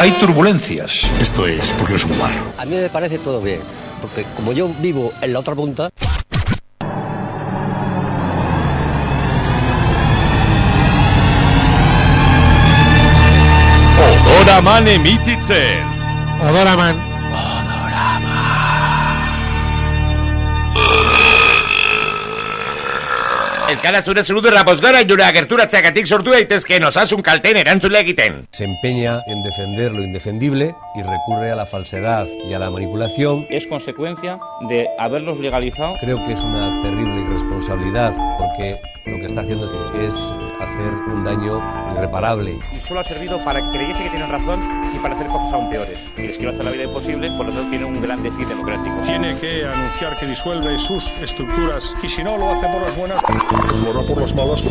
hay turbulencias. Esto es porque eres un guarro. A mí me parece todo bien, porque como yo vivo en la otra punta... Odoraman emititzen. Odoraman. Ez gara zure zurudurra bozgara jura gerturatzeagatik sortu daitezkeen osasun kalteen erantzule egiten. Se empeña en defender lo indefendible y recurre a la falsedad y a la manipulación. Es consecuencia de haberlos legalizado. Creo que es una terrible irresponsabilidad porque lo que está haciendo es hacer un daño irreparable. Y solo ha servido para que creyese que tienen razón y para hacer cosas aún peores. Y les quiero hacer la vida imposible, por lo tanto tiene un gran déficit democrático. Tiene que anunciar que disuelve sus estructuras y si no lo hace por las buenas, lo hará por las malas.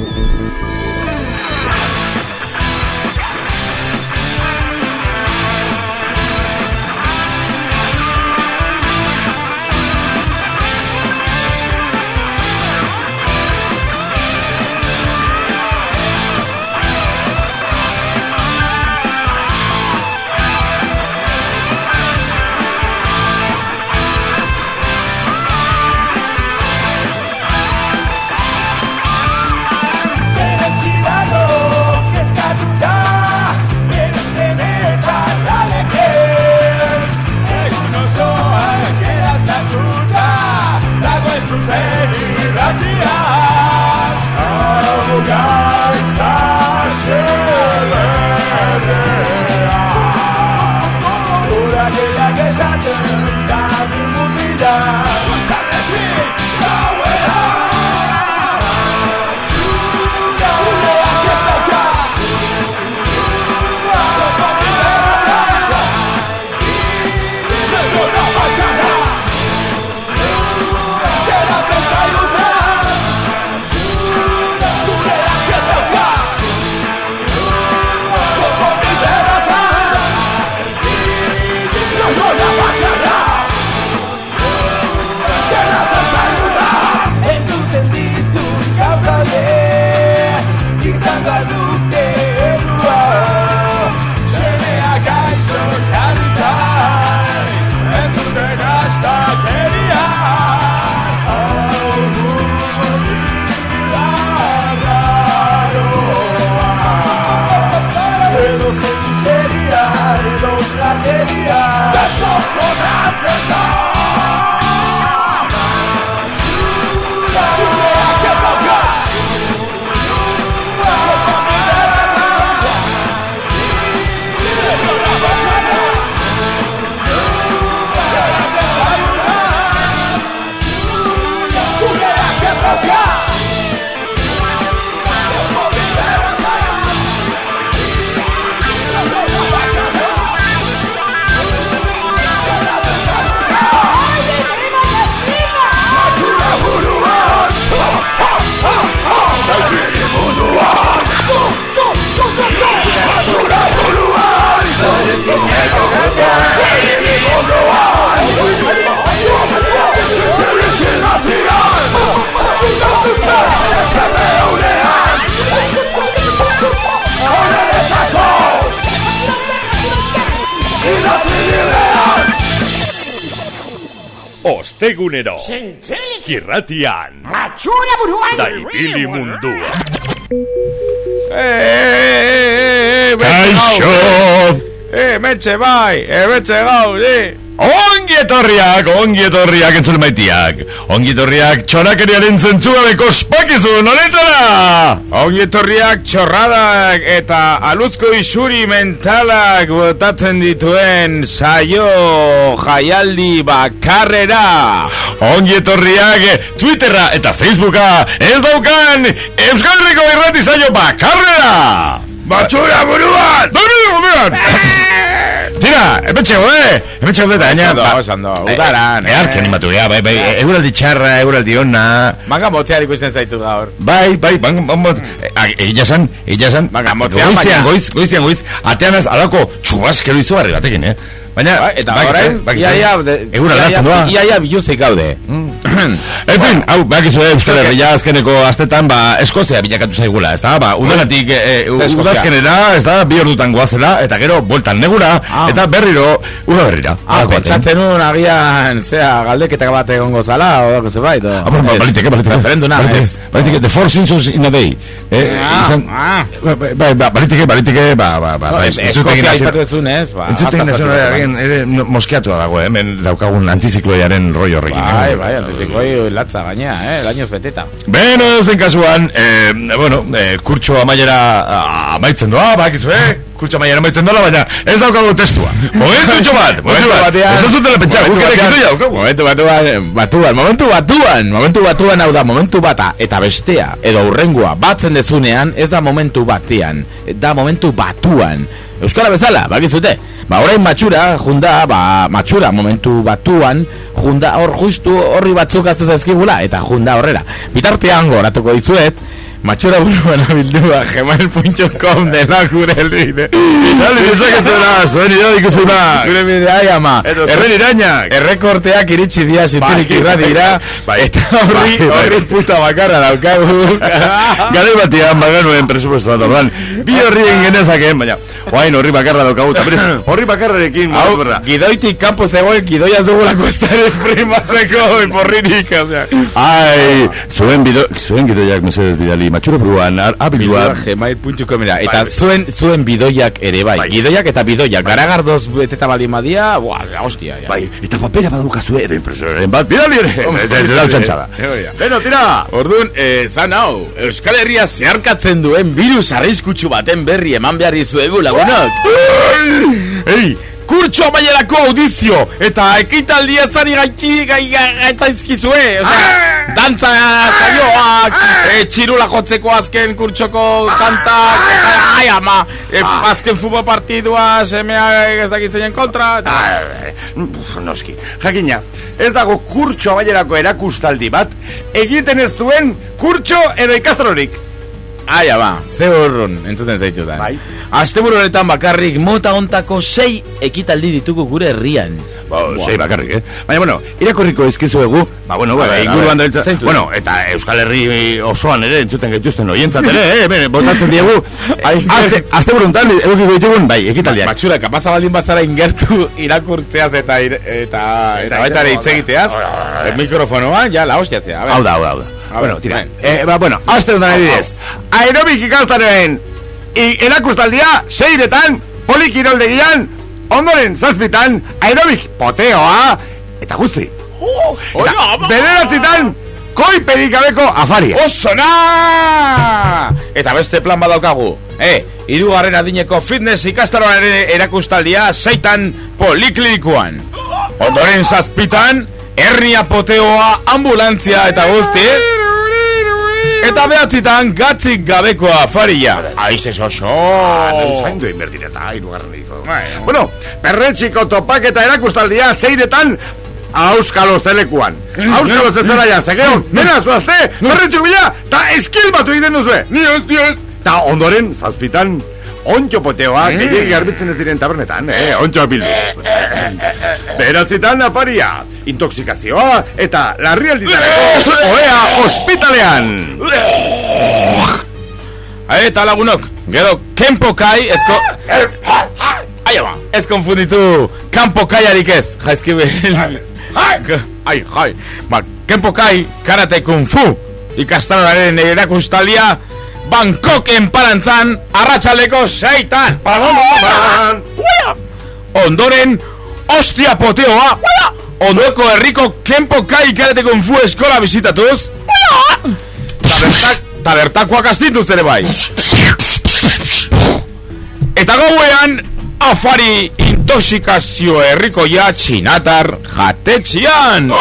Ostegunero Kirratian Matxura buruan da ibili mundua. Kaixo! Metxe bai, metxe gaur, Ongi etorriak entzule maitiak. Ongi etorriak txorakeriaren zentzugabeko ospakizun honetara. Ongi etorriak txorradak eta aluzko isuri mentalak botatzen dituen saio jaialdi bakarrera. Ongi etorriak Twitterra eta Facebooka ez daukan Euskal Herriko irrati saio bakarrera. Matxura buruan! Tira, emetxego, eta gaina Osando, udaran Earki animatu gea, bai, euraldi txarra, euraldi onna Manga motear ikusten zaitu gaur Bai, Egia san Manga motear Goizian, ateanaz alako txubaskero izo barri batekin, Baina, eta orain, egun aldatzen doa. Iaia biluzik gaude. En fin, hau, bakizu, Euskal Herria azkeneko astetan, Eskozia bilakatu zaigula, ez da? Udalatik, udazkenera, ez da, 2 ordutan goazela, eta gero, bueltan negura, eta berriro, uda berrira. Pentsatzen un, agian, galdeketa bat egongo zala, o dako zebait, baliteke. Referenduna, baliteke, the 4 seasons in a day. Baliteke, Eskozia izatu ezun, ez? Entzuten nazionaren ere moskeatua dago, hemen daukagun antizikloiaren roi horrekin. Bai, antizikloi latza gaina, lainoz beteta. Beno, zen kasuan, kurtso amaiera amaitzen doa, bakizu, kurtso amaiera amaitzen doa, baina ez daukagu testua. Momentu bat, ez ez dutela pentsa, gukere kitu jau. Momentu batuan hau da, momentu bata, eta bestea, edo hurrengoa, batzen dezunean, ez da momentu batean, da momentu batuan. Euskara bezala, bakizute. Orain matxura, junda, matxura momentu batuan, junda hor justu horri batzuk aztu zaizkigula, eta junda horrera. Bitartean goratuko ditzuet, matxura buruan abildua, gmail.com dela gure elbide. Dale, ditzakezuna, zuen iradikuzuna. Gure bidea, ama. Zuen irainak. Errekorteak iritsi dia zitzerik irradira, eta horri puta bakarra daukagu. Gare batian, baganuen presupuesto bat ordan. Bi horrien genezakeen, baina, oain horri bakarra daukagu, eta berez, horri bakarrarekin. Gidoitik kanpo zegoen, gidoia zugulako estaren primatzeko, porririk, ai, zuen gidoiak mesedez bidali, matxura buruan, abildua. Gmail.com, eta zuen bidoiak ere bai, gidoiak eta bidoiak, garagardoz beteta balimadia, hostia. Bai, eta papera badukazue, edo impresoren bat, bidali ere, ez da utxantxada. Beno, tira! Orduan, zan hau, Euskal Herria zeharkatzen duen virus arriskutsu baten berri eman behar dizuegu lagunok. Ei! Kurtso amaierako audizio eta ekitaldia zari gaitzaizkizue, dantza saioak, txirula jotzeko azken kurtsoko kantak, azken futbol partidua semea ez dakitzen kontra. Noski, jakina, ez dago kurtso amaierako erakustaldi bat egiten ez duen kurtso edo ikastrorik. Aia ze horron, entzuten zaitutan. Asteburu honetan bakarrik mota ontako 6 ekitaldi ditugu gure herrian. 6 bakarrik, Baina, irakorriko izkizuegu, inguruan da eta Euskal Herri osoan ere entzuten gaituzten oientzat ere, botatzen diegu. Asteburu honetan, egokiko ditugun, ekitaldiak. Matxura, kapaza baldin bazara ingertu irakurtzeaz eta baita ere hitzegiteaz, mikrofonoan, ja, la hostiatzea. Hau da. Bueno, tira. Aste honetan edidez. Aerobik ikastaren erakustaldia 6etan, polikiroldegian, ondoren 7etan, aerobik poteoa, eta guzti. Bederatzitan, koiperik gabeko afaria. Osona! Eta beste plan badaukagu. 3. adineko fitness ikastaroaren erakustaldia 6etan poliklinikoan. Ondoren 7etan, hernia poteoa, ambulantzia eta guzti. Eta 9etan gatzik gabeko afaria. Aize soso. Zaindu inbertireta, 3. Bueno, perretxiko topaketa erakustaldia 6etan Auskalo zelekuan. Auskalo zezeraia, zegeo, nena zuazte, perretxik bila, eta eskil batu egiten duzue. Nioz. Eta ondoren, 7etan, ontxo poteoa, gehiagik garbitzen ez diren tabernetan, ontxo apildu. 9etan afaria, intoxikazioa, eta larrialditareko oea ospitalean. Eta lagunok, gero, kenpokai, ez konfunditu, kanpokaiarik ez, jaizkibel. Kenpokai, karate kung fu, ikastaroaren erakustalia, Bangkoken parantzan, arratsaldeko 6etan. Ondoren, ostia poteoa, ondoko herriko kenpokai karate kung fu eskola bizitatuz, eta bertakoak astinduz ere bai. Eta gauean, afari intoxikazio herrikoia txinatar jatetxian.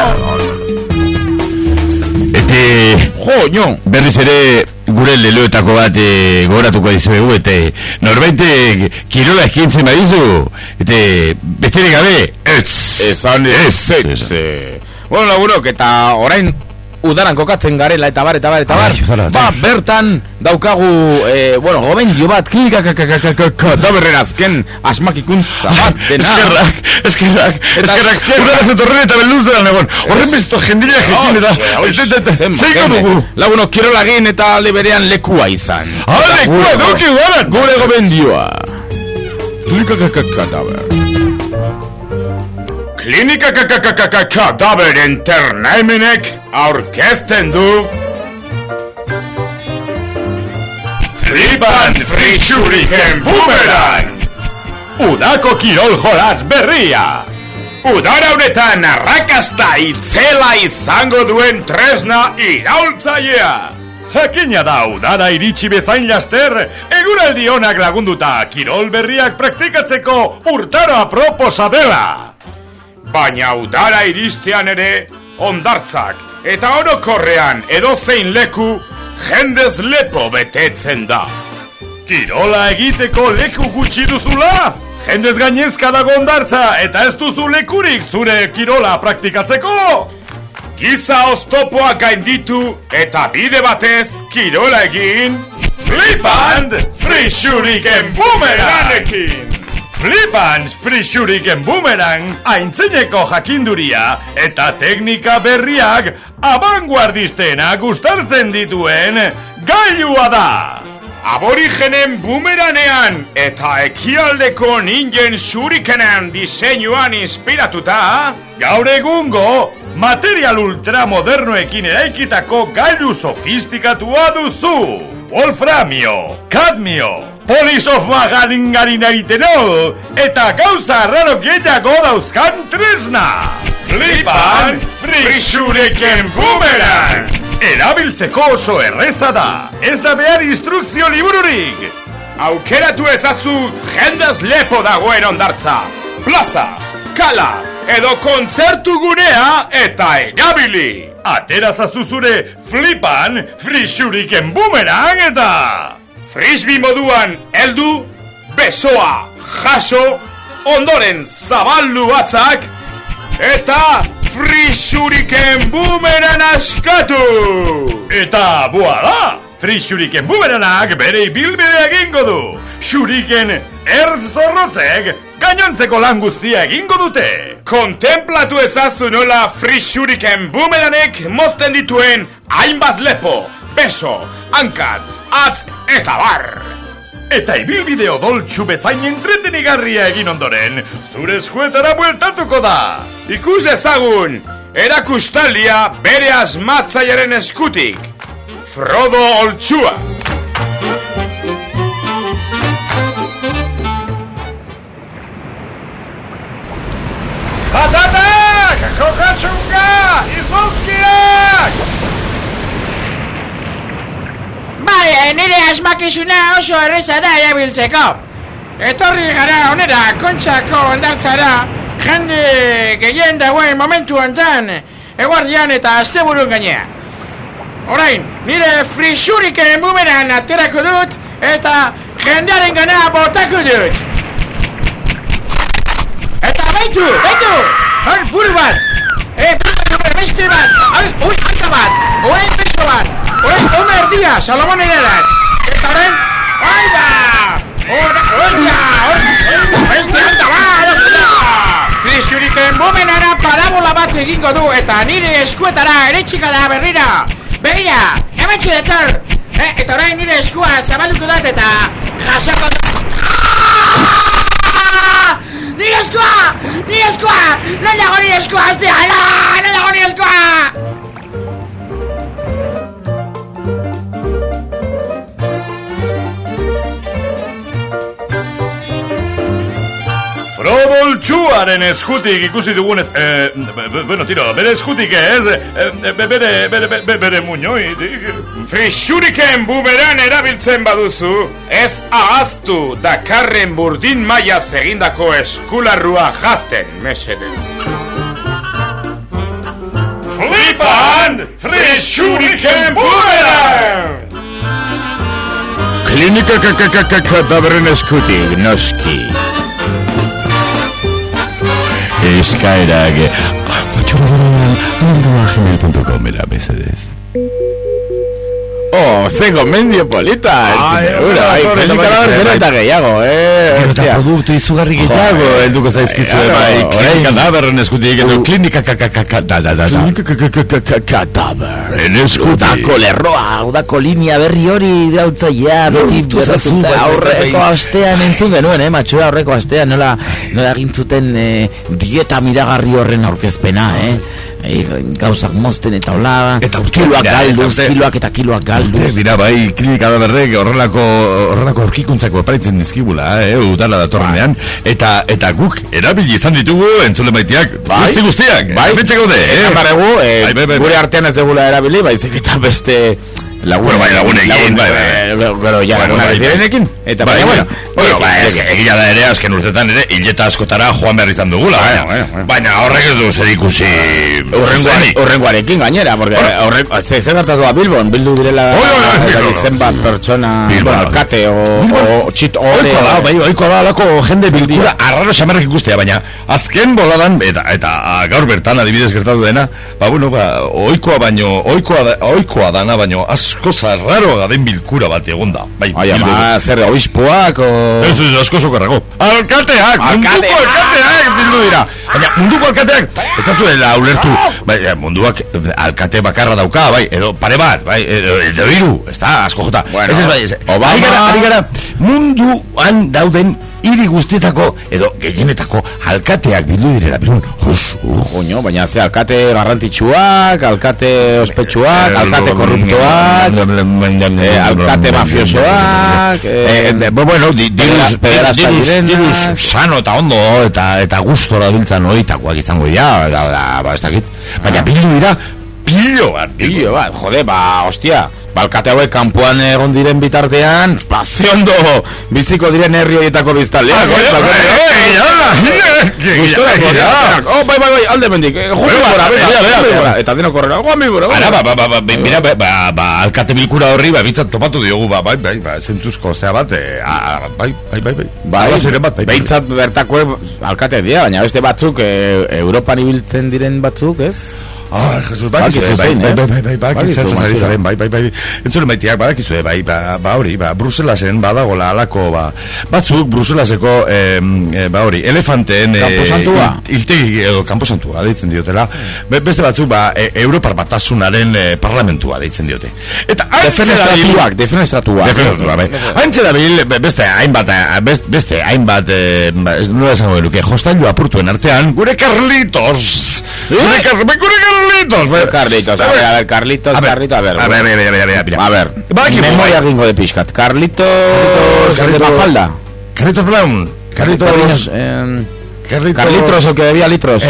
Joño, berriz ere gure leloetako bat gogoratuko dizuegu, eta norbait kirola eskintzen badizu, eta besterik gabe, Bueno, lagunok, eta orain udaran kokatzen garela eta bar. Ba, bertan daukagu, gomendio bat, kadaberren azken asmakikuntza bat, dena. Eskerrak, udara zetorren eta beldurtzen egon. Horren besto jendila jekin eta zeiko dugu. Laguno, kirolagin eta alde berean lekua izan. Lekua, duki udaran. Gure gomendioa. Klinika Kadaber Internaimenek aurkezten du Flipan Free Shuriken Boomerang, udako kirol jolas berria. Udara honetan arrakasta itzela izango duen tresna iraultzailea. Jakina da udara iritsi bezain laster, eguraldi onak lagunduta kirol berriak praktikatzeko urtaro aproposa dela. Baina udara iristean ere, hondartzak eta orokorrean edozein leku jendez lepo betetzen da. Kirola egiteko leku gutxi duzula? Jendez gainezka dago hondartza eta ez duzu lekurik zure kirola praktikatzeko? Giza oztopoak gainditu eta bide batez kirola egin Flipand Free Shuriken Boomerangekin! Flipand Free Shuriken Boomerang aintzineko jakinduria eta teknika berriak abanguardistena gustartzen dituen gailua da. Aborigenen boomeranean eta ekialdeko ningen shurikenen diseinuan inspiratuta, gaur egungo material ultramodernoekin eraikitako gailu sofistikatua duzu. Wolframio, kadmio, polisofaringarinaitenol eta gauza raro gehiago dauzkan tresna. Flipan Free Shuriken Boomerang! Erabiltzeko oso erreza da, ez da behar instrukzio libururik. Aukeratu ezazu jendez lepo dagoen hondartza, plaza, kala edo kontzertu gunea eta erabili. Atera zazu zure Flipan Free Shuriken Boomerang eta frisbee moduan heldu, besoa jaso, ondoren zabaldu batzak eta Free Shuriken Boomerang askatu! Eta buala! Free Shuriken Boomerangak bere ibilbidea egingo du! Shuriken ertz zorrotzek gainontzeko lan guztia egingo dute! Kontemplatu ezazu nola Free Shuriken Boomerangek mozten dituen hainbat lepo, beso, hankat, atz eta bar! Eta ibilbide odoltsu bezain entretenigarria egin ondoren, zure eskuetara bueltatuko da. Ikus dezagun, erakustaldia bere asmatzailearen eskutik. Frodo Oltsua. Patatak! Kokatxunga! Izozkiak! Bai, nire asmakizuna oso erreza da erabiltzeko. Etorri gara onera, Kontxako hondartzara, jende gehien dagoen momentu hontan, eguardian eta asteburun gainea. Orain, nire Free Shuriken Boomerang aterako dut, eta jendearen gana botako dut. Eta baitu! Hor, buru bat! Beste bat! Ui, hanka bat! Orain beso bat! Orain, erdia, Salomon Heredas! Eta orain, oida! Beste handa bat! Free Shuriken Boomerang parabola bat egingo du, eta nire eskuetara eretxika da berrira! Begira, ematxe detor! Eta orain nire eskua zabalduko dut eta jasako dut! ¡Nire eskua! ¡No lago nire eskua! ¡No lago nire eskua! Frodo Oltsuaren eskutik ikusi dugunez... bere eskutik ez... Bere muñoitik... Free Shuriken Boomerang erabiltzen baduzu, ez ahaztu dakarren burdin mailaz egindako eskularrua jazten, mesedez. Flipan Free Shuriken Boomerang! Klinika Kadaberren eskutik, noski. Eskaerak gmail.com era mesedez. Oh, ze gomendio polita. Klinika gero eta gehiago, Eta produktu izugarri gehiago helduko zaizkitzu bai. Klinika daberren eskutik edo klinika kadaber en eskutik. Udako lerroa, udako linea berri hori irautzaia beti berretuta aurreko astean entzun genuen, matxura aurreko astean nola egintzuten dieta miragarri horren aurkezpena, gauzak mozten eta hola, eta kiloak galduz, kiloak galduz. Dira bai, klinika daberrek horrelako aurkikuntzako aparitzen dizkibula, udala datorrenean, eta guk erabili izan ditugu entzule maiteak, guztiak, betxe gaude, gure artean ez dugula erabili, baizik eta beste lagunekin, gero ja lagunekin, eta egia da ere, azken urtetan ere, hileta askotara joan behar izan dugula, baina horrek ez du zer ikusi horrengoarekin gainera, porque zer gertatu da Bilbon, bildu direla zenbat pertsona, alkate o txit ore, oiko da alako jende bilkura arraro xamarrak ikustea, baina azken boladan, eta gaur bertan adibidez gertatu dena, oikoa oikoa dana, baino asko zarraroa den bilkura bat egon da. Zer oispoak o... Ez, asko sokarrago. Alkateak, munduko alkateak bildu dira. Baina munduko alkateak, ez da zuela ulertu, munduak alkate bakarra dauka, edo pare bat, edo hiru, ez da, asko jota. Ari gara, munduan dauden hiri guztietako edo gehienetako alkateak bildu direla Bilbon. Joño, baina ze alkate garrantzitsuak, alkate ospetsuak, alkate korruptoak, alkate mafiosoak, bueno, diruz sano eta ondo eta gustora biltzan horitakoak izango dira, ez dakit. Baina bildu dira pilo bat, jode, hostia, alkate hauek kanpoan egon diren bitartean, ze ondo biziko diren herri horietako biztaleak. Bai, alde mendik, eta deno korrera, alkate bilkura horri, bitzat topatu diogu, zentzuzko zea bat, behintzat bertako alkate dira, baina beste batzuk, Europan ibiltzen diren batzuk, ez? Jesus, entzule maiteak badakizue, hori, Bruselasen badagola alako, batzuk Bruselaseko, hori, elefanteen iltegi edo kamposantua deitzen diotela, beste batzuk, Europar Batasunaren parlamentua deitzen diote. Eta defenestatuak, antxe da bil, beste hainbat, nola esango genuke, jostailu apurtuen artean, gure Carlitos, Carlitos, a ver, memoria ringo de pixkat. Carlitos de Mafalda, Carlitos Brown, Carlitos el que bebía litros.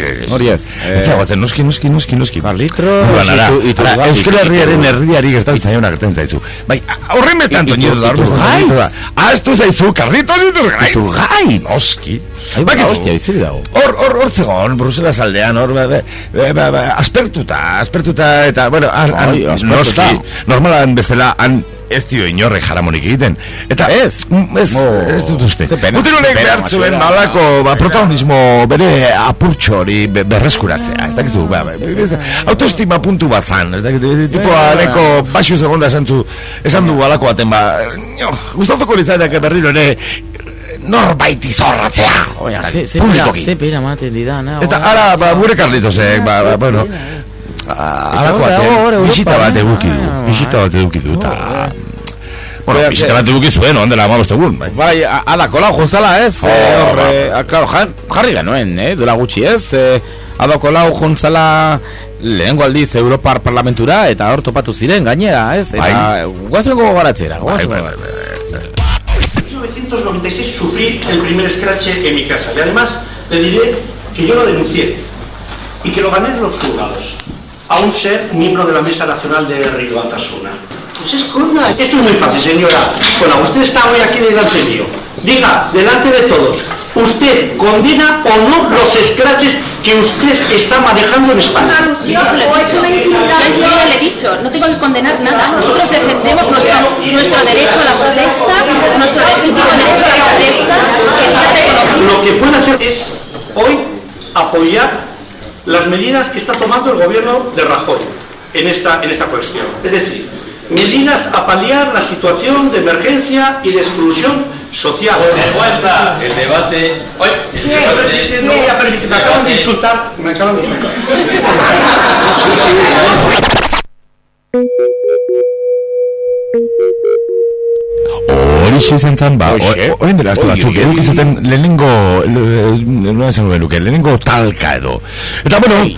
Noski. Carlitos. Euskal Herriaren herriari gertatzen zaizu. Bai, horren bestan toñero da. Ahaztu zaizu, Carlitos Iturgai. Noski. Hostia, iziri dago. Hor zegoen, Bruselas aldean, aspertuta, eta, bueno, noski, normalan bezala, ez dio inorrek jaramonik egiten. Eta ez dut uste. Mutilunek behartzuen malako protagonismo bere apurtxo hori berreskuratzea. Ez dakizu, autoestima puntu bat zan. Ez dakizu, tipoa neko baxu segonda esan du alako baten, gustatuko litzaitak berriro ere norbait izorratzea. Publikoki. Zepera maten didan. Eta ara, gure Carlitosek, bueno, alako baten, bisita bat eduki du, eta... Bueno, bisita bat eduki zuen, ondela amaboste egun, bai. Bai, adako lau juntzala, ez? Claro, jarri genuen, duela gutxi, ez? Adako lau juntzala lehengo aldiz Europar Parlamentura, eta hor topatu ziren gainera, ez? Eta guazen gogaratzera, En 1996 sufrí el primer scratch en mi casa y además le diré que yo lo denuncié y que lo gané en los juzgados a un ser miembro de la Mesa Nacional de Río Batasuna. Pues esconda, esto es muy fácil, señora. Bueno, usted está hoy aquí delante mío. Diga, delante de todos, ¿usted condena o no los scratches que usted está manejando en España? Yo le he dicho, no tengo que condenar nada. Nosotros defendemos nuestro derecho a la protesta, nuestro legítimo derecho a la protesta, que está reconocido. Lo que puede hacer es hoy apoyar las medidas que está tomando el gobierno de Rajoy en esta cuestión. Es decir, medidas a paliar la situación de emergencia y de exclusión social. El debate. No voy a permitir, me acaban de insultar. Horixe zentzan, orain dela asko batzuk edukizuten lehenengo talka edo. Eta bueno,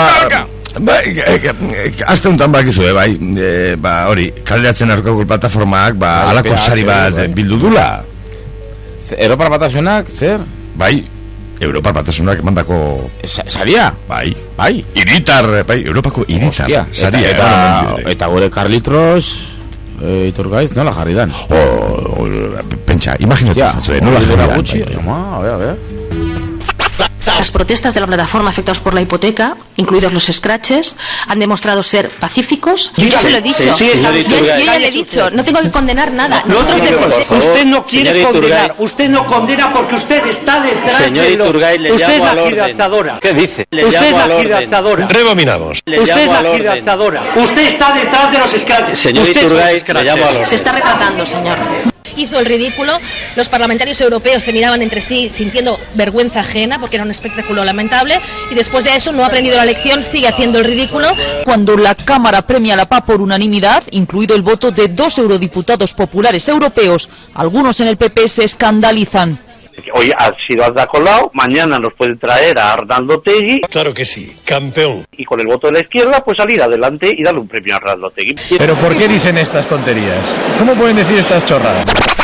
azte honetan bakizue, hori, kaleratzen aurkako plataformak, alako sari bat bildu dula. Europar Batasunak, zer? Bai, Europar Batasunak emandako... Saria? Bai. Europako iritar. Saria. Eta gure Carlitos... Iturgaiz, nola jarri dan? Pentsa, imaginatu zazue, nola jarri dan. A ver. Las protestas de la plataforma afectados por la hipoteca, incluidos los scratches, han demostrado ser pacíficos. Yo ya se lo he dicho. Yo ya le he dicho, no tengo que condenar nada. Nosotros usted no quiere condenar. Usted no condena porque usted está detrás de los... Usted es la gigantadora. ¿Qué dice? Usted es la gigantadora. Rebominados. Usted es la gigantadora. Usted está detrás de los scratches. Señor Iturgaiz, le llamo al orden. Se está retratando, señor. Hizo el ridículo, los parlamentarios europeos se miraban entre sí sintiendo vergüenza ajena porque era un espectáculo lamentable y después de eso no ha aprendido la lección, sigue haciendo el ridículo. Cuando la Cámara premia la paz por unanimidad, incluido el voto de 2 eurodiputados populares europeos, algunos en el PP se escandalizan. Hoy ha sido Ada Colau, mañana nos pueden traer a Arnaldo Otegi. Claro que sí, campeón. Y con el voto de la izquierda, pues salir adelante y darle un premio a Arnaldo Otegi. ¿Pero por qué dicen estas tonterías? ¿Cómo pueden decir estas chorradas?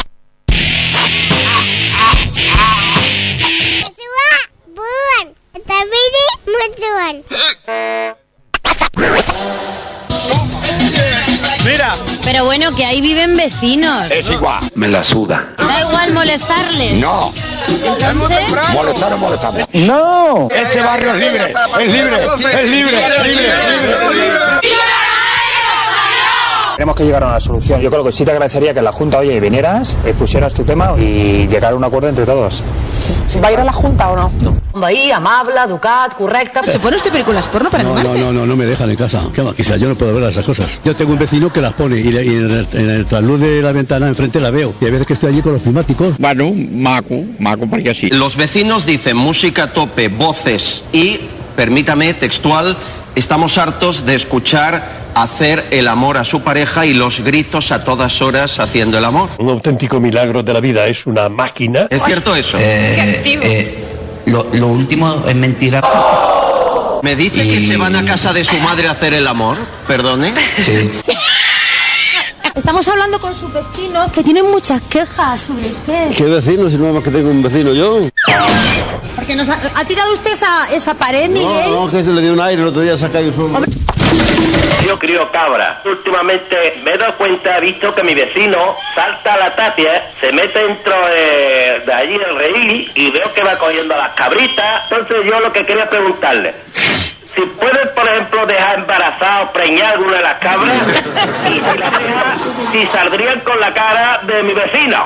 Mira. Pero bueno, que ahí viven vecinos. Es igual. Me la suda. Da igual molestarles. No. Entonces... Molestar o molestamos. No. Este barrio es libre. Es libre. Tenemos que llegar a una solución. Yo creo que sí te agradecería que en la Junta, oye, vinieras, pusieras tu tema y llegar a un acuerdo entre todos. ¿Va a ir a la Junta o no? No. Ahí, amable, educat, correcte... ¿Se pone usted películas porno para animarse? No me dejan en casa. ¿Qué va? Quizás yo no puedo ver esas cosas. Yo tengo un vecino que las pone y en el trasluz de la ventana enfrente la veo. Y hay veces que estoy allí con los climáticos. Bueno, maco, porque así. Los vecinos dicen música a tope, voces y, permítame, textual, estamos hartos de escuchar hacer el amor a su pareja y los gritos a todas horas haciendo el amor. Un auténtico milagro de la vida, es una máquina. ¿Es cierto eso? Lo último es mentira. ¿Me dice que se van a casa de su madre a hacer el amor? ¿Perdone? Sí. Estamos hablando con su vecino que tiene muchas quejas sobre usted. ¿Qué vecino? Si no es más que tengo un vecino yo. Porque nos ha tirado usted esa pared, Miguel. No, que se le dio un aire, el otro día se ha caído solo. Yo crío cabra. Últimamente me he dado cuenta, he visto que mi vecino salta a la tapia, se mete dentro de allí del redil y veo que va cogiendo a las cabritas. Entonces yo lo que quería preguntarle, si puedes, por ejemplo, dejar embarazada o preñar alguna de las cabras y si las deja, si saldrían con la cara de mi vecino.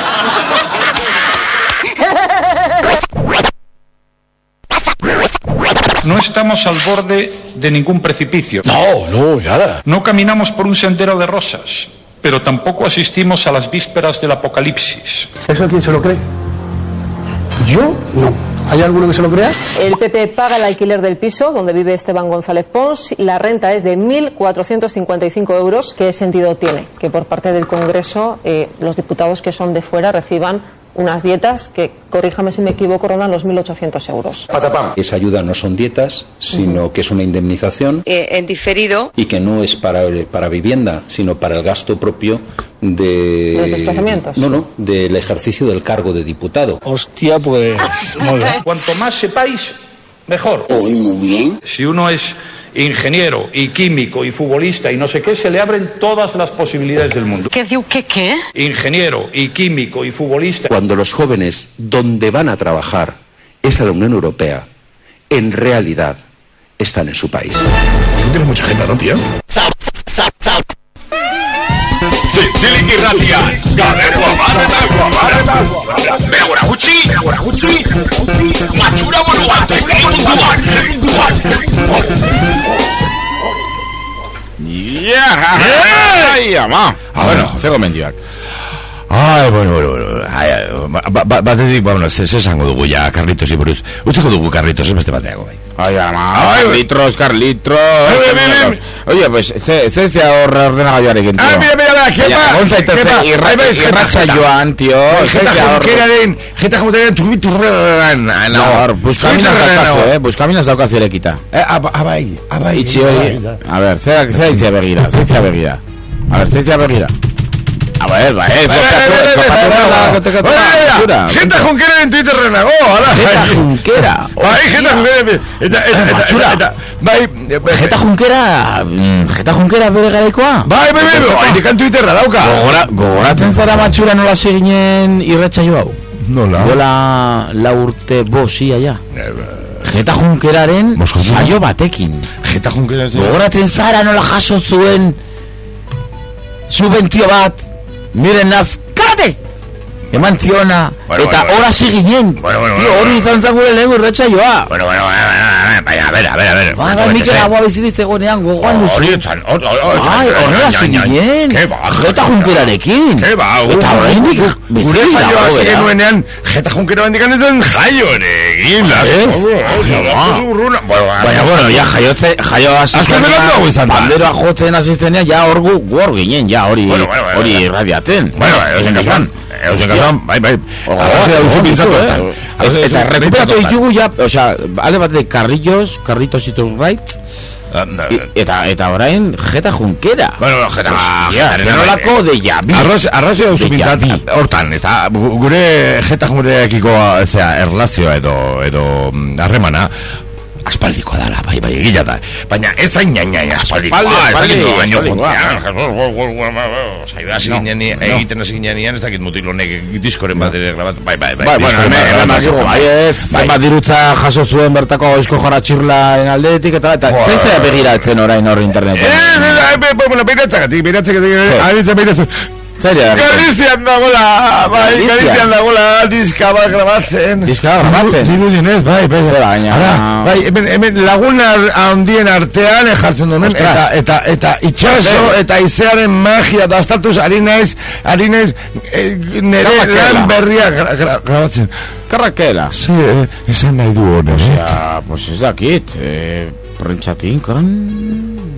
No estamos al borde de ningún precipicio. No, ya. No caminamos por un sendero de rosas, pero tampoco asistimos a las vísperas del apocalipsis. ¿Eso quién se lo cree? Yo no. ¿Hay alguno que se lo crea? El PP paga el alquiler del piso donde vive Esteban González Pons y la renta es de 1.455 euros. ¿Qué sentido tiene que por parte del Congreso los diputados que son de fuera reciban unas dietas que, corríjame si me equivoco, rondan los 1.800 euros? Patapam. Esa ayuda no son dietas, sino que es una indemnización. En diferido. Y que no es para vivienda, sino para el gasto propio ¿De desplazamientos? No, del ejercicio del cargo de diputado. Hostia, pues... Cuanto más sepáis, mejor. Muy bien. Si uno es ingeniero y químico y futbolista y no sé qué, se le abren todas las posibilidades del mundo. ¿Qué diu qué? Ingeniero y químico y futbolista. Cuando los jóvenes donde van a trabajar es a la Unión Europea, en realidad están en su país. No tiene mucha gente, ¿no, tío? Zintzilik irratian, gabeko amaretan, Begora gutxi, matxura buruan, munduan. Ai, ama. Bueno, zer gomendioak. Ai, bueno. Batetik, ze esango dugu ja, Carlitos iburuz. Utziko dugu Carlitos, ez beste bateago, bai. Ai, ama, Carlitos. Oye, pues, ze ahorra ordenagailuarekin, tío. Mira, kepa. Irratxa joan, tío. Jeta jamutearen turbiturrean. Buscaminas daukazu erekita. Abai. Itxi hori. A ver, zeizia begira. A ver, zeizia begira. A ver, Jeta Junquera en Twitterren nago, ala. Jeta Junquera. Jeta Junquera bere garaikoa. Bai, indikan Twitterra dauka. Gogoratzen zara matxura nola seginen irratsaio hau? Nola? Gola urte bosia ja. Jeta Junqueraren saio batekin. Jeta Junquera gogoratzen zara nola jaso zuen subentzio bat. Miren nazkate! Eman ziona, eta hora siginen. Hori izan zangure lehen urratxa joa. Bueno, a ver. Nik eragoa biziritze gonean, gogoan duzu. Horrela siginen. Jeta Junkerarekin. Eta horrein dik gure saioa zigenuenean, Jeta Junkera bendikan ezen jaio eregin. Baina, ja, jaioa zizenean, banderoa jotzen azizenean, ja hor ginen, ja hori irradiatzen. Eusen kasuan, bai. Eta rekuperatu ditugu ja, osea, alde batetik Carritos Iturraiz, eta orain Jeta Junkera. Bueno, Jeta Zenolako de jabi. Arrazio hau zupintzat, hortan, gure Jeta Junkereakiko erlazioa edo harremana, aspaldikoa dala, bai, egila da. Baina ez hain aspaldikoa. Saioa egiten hasi ginean, ez dakit mutilonek diskoren bat ere grabat. Bai. Zenbat dirutza jaso zuen bertako Eusko Jara Txirlaren aldetik, eta zaizea begiratzen orain hor internetan. Beiratzekatik, Galizian dagoela diska bat grabatzen. Dirudien ez, bai. Hemen laguna handien artean jartzen duen, eta itxaso eta izearen magia da estatuz ari naiz nire lan berria grabatzen. Karrakela. Esan nahi du honek. Osea, pues ez dakit, prentxatinkan...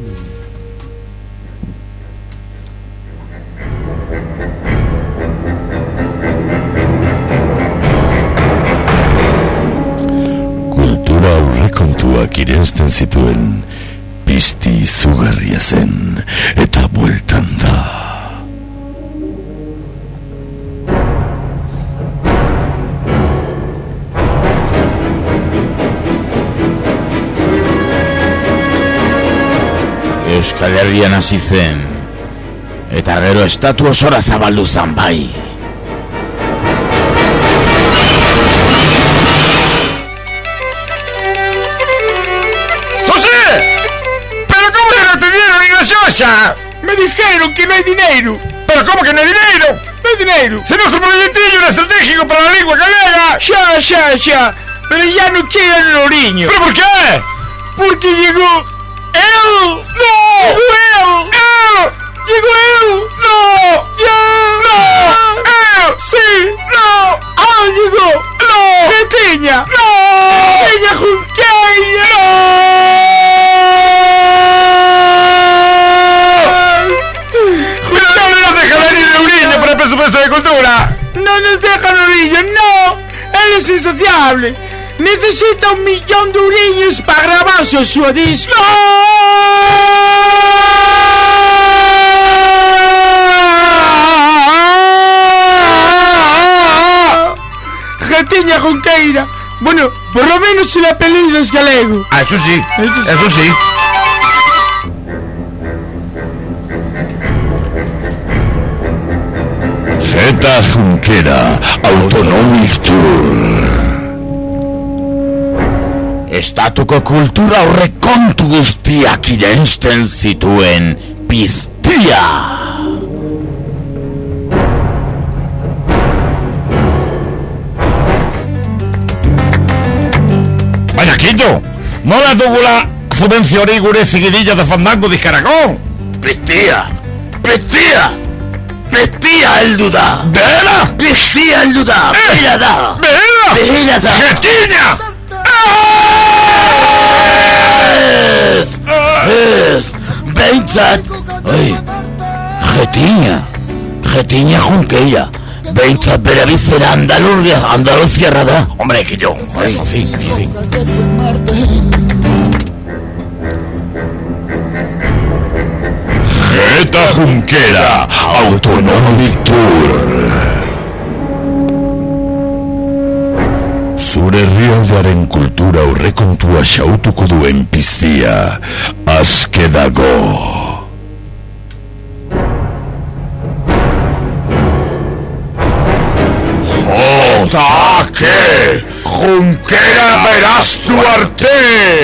Aurrekontuak irenzten zituen pizti izugarria zen eta bueltan da. Euskal Herrian hasi zen eta gero estatu osora zabaldu zan bai. Me dijeron que no hay dinero. ¿Pero cómo que no hay dinero? No hay dinero. ¡Se nuestro proyectillo era estratégico para la lengua galega! Ya. Pero ya no queda el oriño. ¿Pero por qué? Porque llegó él. ¡No! Llegó él. ¡No! ¡Ya! ¡No! ¡Él! ¡Sí! ¡No! ¡Ah, llegó! ¡No! ¡Peteña! ¡No! ¡Peteña Junqueira! ¡No! Para el presupuesto de cultura. No nos dejan Uriño, no. Él es insaciable. Necesita 1 millón de Uriños para grabar su disco. Jetiña Junqueira. Bueno, por lo menos el apellido es galego. Eso sí. Jeta Junkera Autonomic Tour. Estatuko kultura aurrekontu guztiak irenzten zituen piztia. Baina, Kito, nola dugula subentzio hori gure zigidilla de fandango dizkarako? Prestia heldu da! Behera! Prestia heldu da! Behera da! Behera da! Jetiña! Ez! Behintzat! Jetiña Junqueira! Behintzat bere bizera Andaluziarra da! Hombre, que yo! En fin. Eta Junquera, Autonomic Tour. Zure herrialdearen kultura aurrekontua xautuko duen piztia, aske dago. Jotake! Junquera beraztu arte!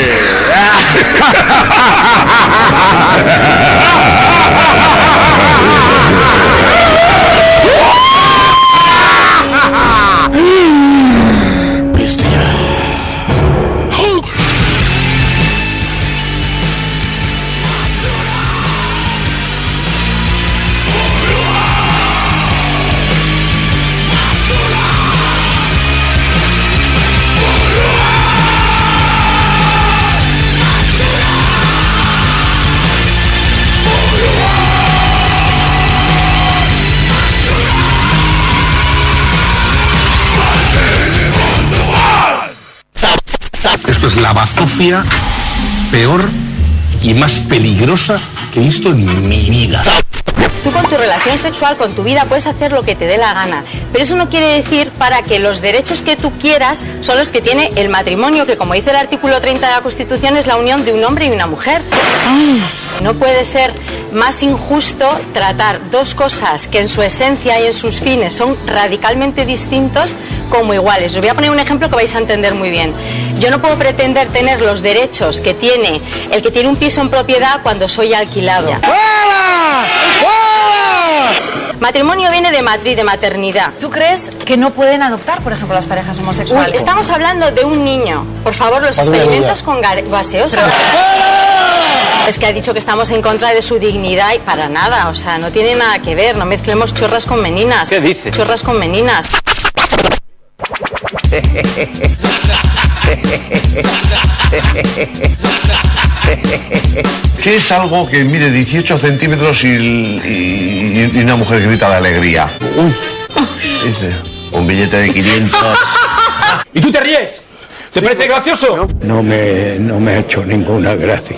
Esto es la bazofia peor y más peligrosa que he visto en mi vida. Tú con tu relación sexual, con tu vida, puedes hacer lo que te dé la gana. Pero eso no quiere decir para que los derechos que tú quieras son los que tiene el matrimonio, que como dice el artículo 30 de la Constitución es la unión de un hombre y una mujer. No puede ser más injusto tratar dos cosas que en su esencia y en sus fines son radicalmente distintos como iguales. Os voy a poner un ejemplo que vais a entender muy bien. Yo no puedo pretender tener los derechos que tiene el que tiene un piso en propiedad cuando soy alquilado. Matrimonio viene de matriz, de maternidad. ¿Tú crees que no pueden adoptar, por ejemplo, las parejas homosexuales? Uy, estamos hablando de un niño. Por favor, los experimentos con gaseosa. Es que ha dicho que estamos en contra de su dignidad y para nada. O sea, no tiene nada que ver. No mezclemos chorras con meninas. ¿Qué dices? Chorras con meninas. ¿Qué es algo que mide 18 centímetros y una mujer grita de alegría? Un billete de 500. ¿Y tú te ríes? ¿Te parece gracioso? No me ha hecho ninguna gracia.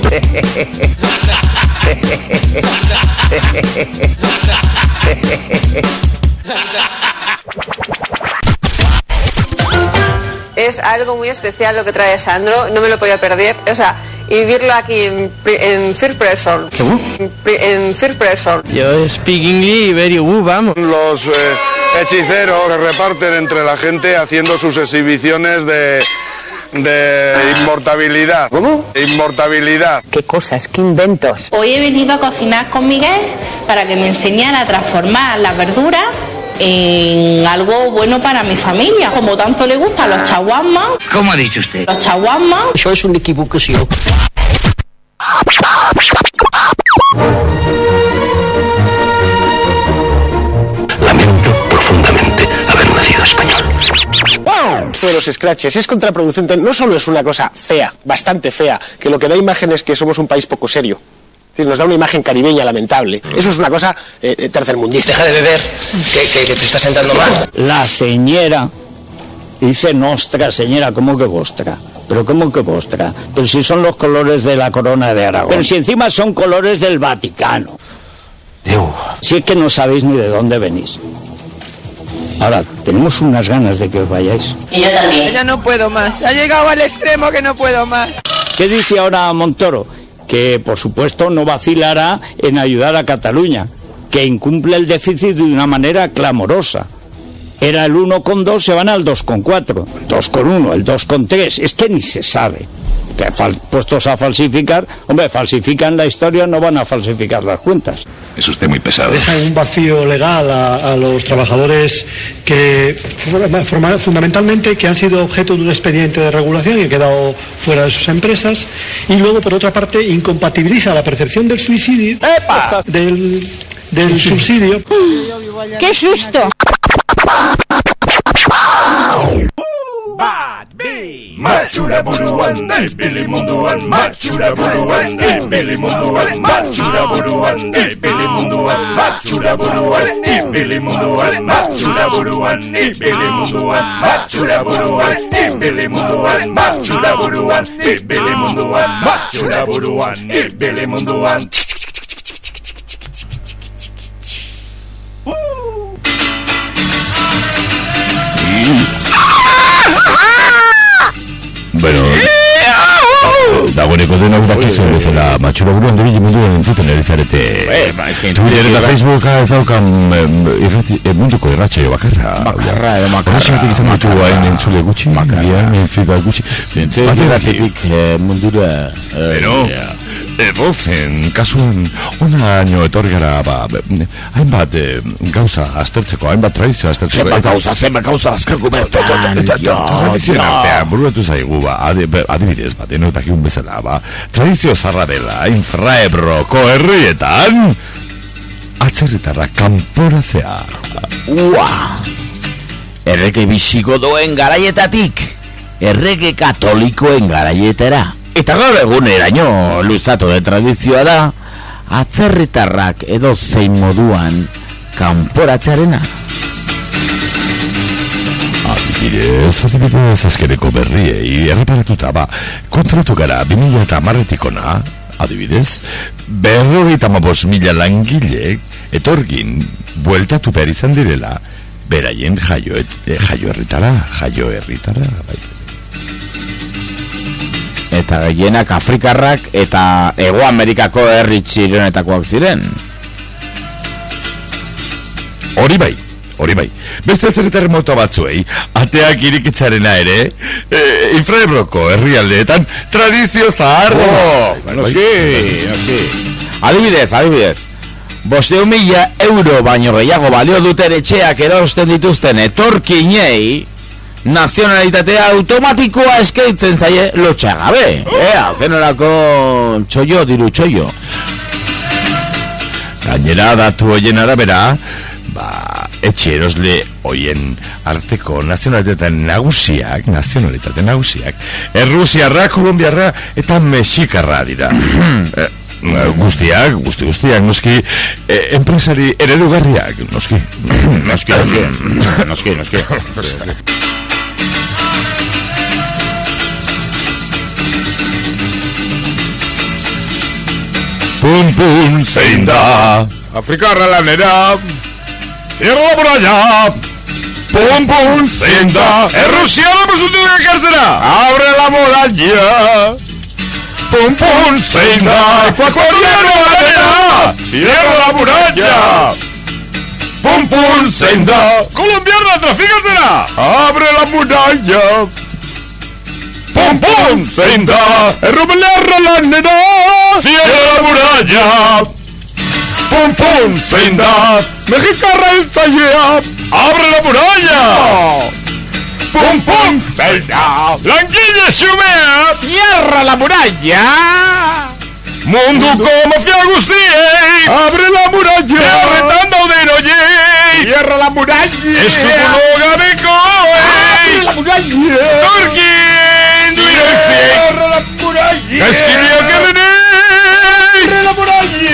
Es algo muy especial lo que trae Sandro, no me lo podía perder, o sea, y vivirlo aquí en first person. ¿Qué? En first person. Yo speak English very good, vamos. Los hechiceros se reparten entre la gente haciendo sus exhibiciones de inmortabilidad. ¿Cómo? Inmortabilidad. ¿Qué cosas? ¿Qué inventos? Hoy he venido a cocinar con Miguel para que me enseñara a transformar las verduras en algo bueno para mi familia. Como tanto le gustan los chaguasmas. ¿Cómo ha dicho usted? Los chaguasmas. Eso es un equivocación. Lamento profundamente haber nacido español. Esto de los scratches es contraproducente. No solo es una cosa fea, bastante fea, que lo que da imagen es que somos un país poco serio. Es decir, nos da una imagen caribeña lamentable. Eso es una cosa tercermundista. Deja de beber, que te está sentando mal. La señora dice nostra, señora, ¿cómo que vostra? ¿Pero cómo que vostra? Pero si son los colores de la corona de Aragón. Pero si encima son colores del Vaticano. Si es que no sabéis ni de dónde venís. Ahora, tenemos unas ganas de que os vayáis. Y yo también. Ya no puedo más. Ha llegado al extremo que no puedo más. ¿Qué dice ahora Montoro? Que, por supuesto, no vacilará en ayudar a Cataluña, que incumple el déficit de una manera clamorosa. Era el 1,2, se van al 2,4, 2,1, el 2,3, es que ni se sabe. Que puestos a falsificar, hombre, falsifican la historia, no van a falsificar las cuentas. Es usted muy pesado. Deja un vacío legal a los trabajadores que, fundamentalmente, que han sido objeto de un expediente de regulación y han quedado fuera de sus empresas. Y luego, por otra parte, incompatibiliza la percepción del suicidio, del subsidio. ¡Qué susto! Matxura buruan, ibili munduan, matxura buruan, ibili munduan, matxura buruan, ibili munduan, matxura buruan, ibili munduan, matxura buruan, ibili munduan, matxura buruan, ibili munduan, matxura buruan, ibili munduan, matxura buruan, ibili munduan. Bueno, dagoeneko denak dakizu bezala matxura buruan debile munduan entzuten erizarete. Twitter eta Facebooka ez daukan munduko irratxaio bakarra. Horretxegatik izan ditu hain entzule gutxi, hain feedback gutxi. Bategatik mundura... Bozen, kasuan, onaino etorri gara, hainbat gauza aztertzeko, hainbat tradizio aztertzeko. Zenbat gauza azkarko bertan. Tradizioen artean, buruatu zaigu, adibidez, enotakiun bezala, tradizio zarra dela, infraebroko herrietan, atzerritarra kanporatzea. Errege bisiko doen garaietatik, errege katolikoen garaietara. Eta gaur eguneraino luzatu de tradizioa da, atzerritarrak edo zein moduan kanporatzearena. Adibidez azkeneko berriei erreparatuta kontratu gara 2010-etik ona, adibidez, 55.000 langilek etorgin bueltatu behar izan direla, beraien jaio herritara. Eta gehienak Afrikarrak eta Hego Amerikako herri txirenetakoak ziren. Hori bai. Beste atzerritar mota batzuei, ateak irikitzarena ere, infraebroko herrialdeetan tradizio zaharra. Adibidez. 500.000 euro baino gehiago balio duten etxeak erosten dituzten etorkinei, nazionalitatea automatikoa eskeitzen zaie lotxagabe. Zenorako diru txoio. Gainera datu hoien arabera, etxe erosle hoien arteko nazionalitate nagusiak, Errusiarra, Kolombiarra eta Mexikarra dira. Guztiak, noski, enpresari eredugarriak, noski. Pum, zein da Afrikarra lanera, cierra la muralla. Pum, zein da Errusiara musutu ekartzera, abre la muralla. Pum, zein da ecuatoriano lanera, cierra la muralla. Pum, zein da colombiana trafikatzera, abre la muralla. Pum, zein da errubelarra lanera, cierra la muralla. Pum, zein da mexikarra hiltzailea, abre la muralla. Pum, zein da langile xumea, cierra la muralla. Munduko mafia guztiei, abre la muralla. Beharretan dauden oiei, cierra la muralla. Eskrupulo gabeko, abre la muralla. Turkin duirekzik, cierra la muralla. Gaizkiriak errenei, abre la muralla.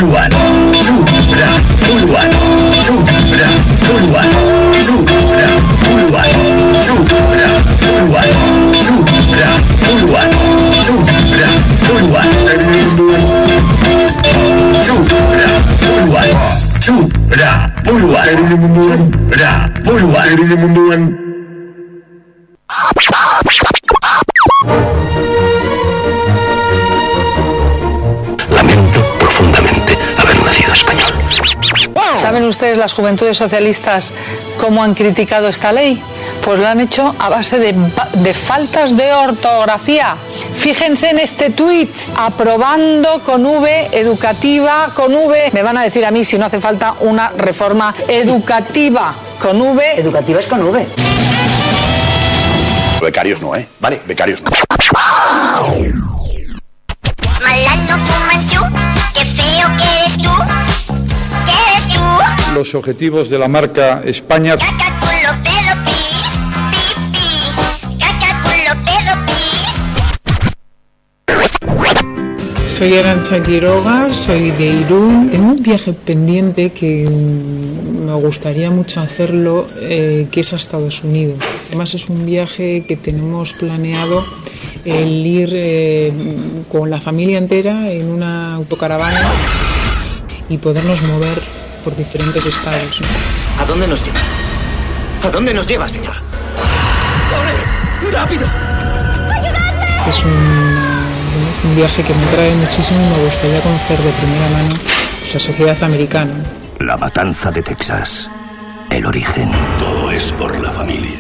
Chupra puluan. buruan, txura, buruan, txura, buruan, txura, buruan, txura, buruan, txura, buruan, txura, buruan. Lamento profundamente haber nacido español. ¿Saben ustedes, las juventudes socialistas, cómo han criticado esta ley? Pues lo han hecho a base de faltas de ortografía. Fíjense en este tuit, aprobando con V, educativa con V. Me van a decir a mí si no hace falta una reforma educativa con V. Educativa es con V. Becarios no, ¿eh? Vale, becarios no. Malandro Fumanchu, qué feo que eres tú. ¿Qué eres tú? Los objetivos de la marca España. Caca, culo, pedo, pis, pis. Caca, culo, pedo, pis. Soy Arantxa Quiroga, soy de Irún. Tengo un viaje pendiente que me gustaría mucho hacerlo, que es a Estados Unidos. Además es un viaje que tenemos planeado el ir con la familia entera en una autocaravana y podernos mover por diferentes estados, ¿no? ¿A dónde nos lleva? ¿A dónde nos lleva, señor? ¡Corre! ¡Rápido! Es un viaje que me atrae muchísimo y me gustaría conocer de primera mano la sociedad americana. La matanza de Texas. El origen. Todo es por la familia.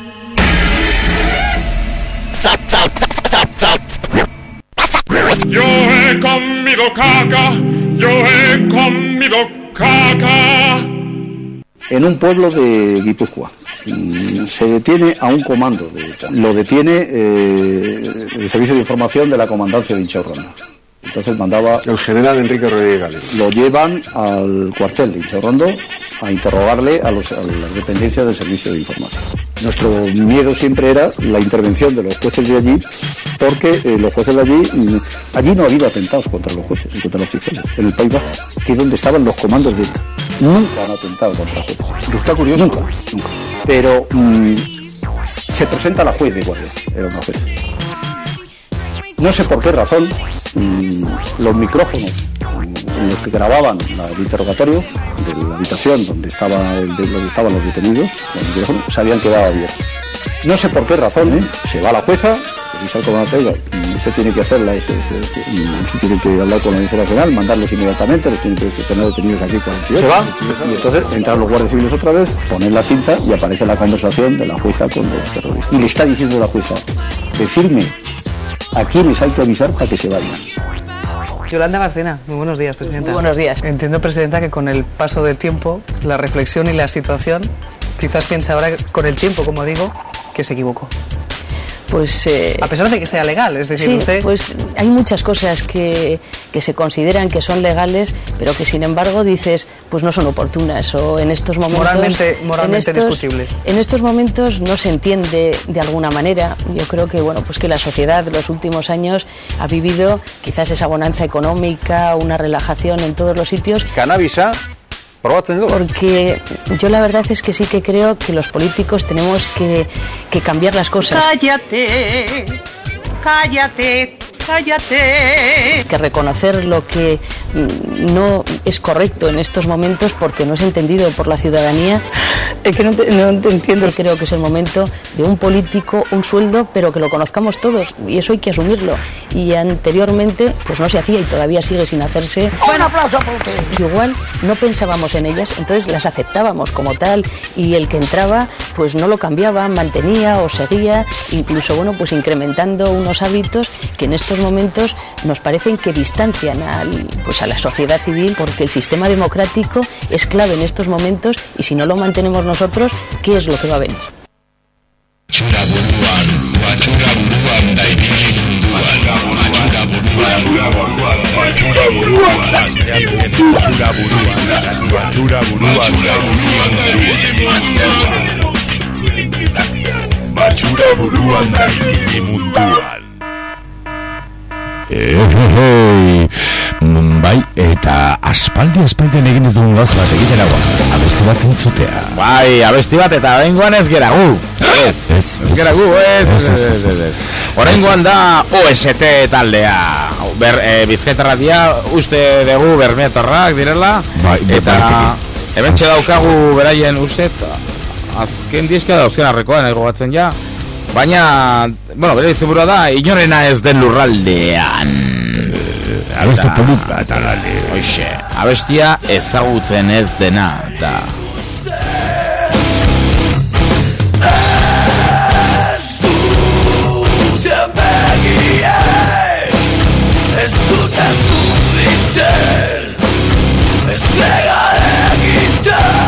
Yo he comido caca, yo he comido caca. En un pueblo de Guipúzcoa se detiene a un comando, lo detiene el servicio de información de la comandancia de Inchaurrondo. Entonces mandaba el general Enrique Rodríguez Gálvez. Lo llevan al cuartel de Inchaurrondo a interrogarle a las dependencias del servicio de información. Nuestro miedo siempre era la intervención de los jueces de allí, porque los jueces de allí no ha habido atentados contra los jueces y contra los fiscales. En el País Vasco, que es donde estaban los comandos de ETA, nunca han atentado contra los jueces. Está curioso. Nunca. Pero se presenta la juez de guardia, era una juez. No sé por qué razón los micrófonos en los que grababan el interrogatorio de la habitación donde estaban los detenidos, los micrófonos, se habían quedado abiertos. No sé por qué razón, se va la jueza, revisa el comandante, usted tiene que hacerla, usted tiene que hablar con la Audiencia Nacional, mandarlos inmediatamente, los tiene que tener detenidos aquí 48. Se va, y entonces entran los guardias civiles otra vez, ponen la cinta y aparece la conversación de la jueza con los terroristas. Y le está diciendo la jueza, decirme a quiénes hay que avisar para que se vayan. Yolanda Bárcena, muy buenos días, Presidenta. Muy buenos días. Entiendo, Presidenta, que con el paso del tiempo, la reflexión y la situación, quizás piensa ahora, con el tiempo, como digo, que se equivocó. Pues, a pesar de que sea legal, es decir, sí, usted... pues hay muchas cosas que se consideran que son legales, pero que sin embargo dices, pues no son oportunas, o en estos momentos... Moralmente discutibles. En estos momentos no se entiende de alguna manera. Yo creo que, bueno, pues que la sociedad de los últimos años ha vivido quizás esa bonanza económica, una relajación en todos los sitios. Cannabis, porque yo la verdad es que sí que creo que los políticos tenemos que cambiar las cosas. Cállate, cállate, cállate. Que reconocer lo que no es correcto en estos momentos porque no es entendido por la ciudadanía. Es que no te entiendo. Creo que es el momento de un político, un sueldo, pero que lo conozcamos todos, y eso hay que asumirlo. Y anteriormente pues no se hacía y todavía sigue sin hacerse. Un aplauso por usted. Igual no pensábamos en ellas, entonces las aceptábamos como tal, y el que entraba pues no lo cambiaba, mantenía o seguía, incluso bueno pues incrementando unos hábitos que en estos momentos nos parecen que distancian a la sociedad civil, porque el sistema democrático es clave en estos momentos, y si no lo mantenemos nosotros, ¿qué es lo que va a venir? Bai, eta aspaldian egin ez dugun gauza bat egitera guaz, abesti bat entzutea. Bai, abesti bat eta oraingoan ez gera gu. Ez gera gu, ez. Oraingoan da OST taldea. Bizkaitarratia uste dugu bermeatarrak direla. Bai, eta hementxe daukagu beraien uste, azken diska dauzken arrekoan ego batzen ja. Baina, bueno, bere izenburua da, inorena ez den lurraldean. Abesti polit bat, alale. Hoxe, abestia ezagutzen ez dena, eta... Ez dut sufritzen, ez negar egiten.